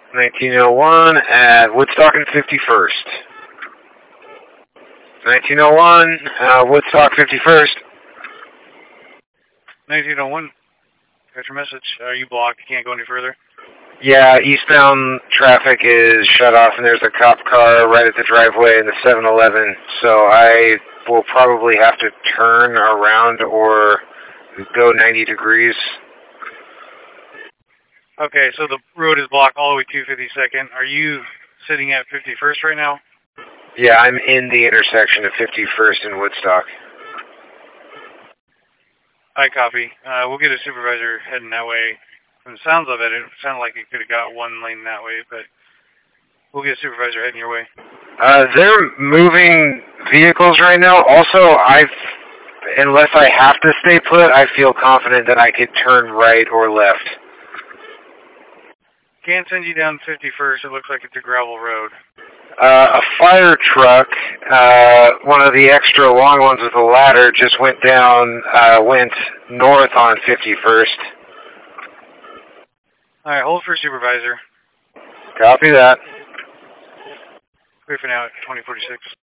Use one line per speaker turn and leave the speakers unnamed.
1901 at Woodstock and 51st. 1901, Woodstock 51st.
1901. Got your message. Are you blocked? You can't go any further?
Yeah, eastbound traffic is shut off, and there's a cop car right at the driveway in the 7-Eleven, so I will probably have to turn around or go 90 degrees.
Okay, so the road is blocked all the way to 52nd. Are you sitting at 51st right now?
Yeah, I'm in the intersection of 51st and Woodstock.
I copy. We'll get a supervisor heading that way. From the sounds of it, it sounded like it could have got one lane that way, but we'll get a supervisor heading your way.
They're moving vehicles right now. Also, unless I have to stay put, I feel confident that I could turn right or left.
Can't send you down 51st. It looks like it's a gravel road.
A fire truck, one of the extra long ones with a ladder, just went north on 51st.
All right, hold for supervisor.
Copy that.
Wait for now at 2046.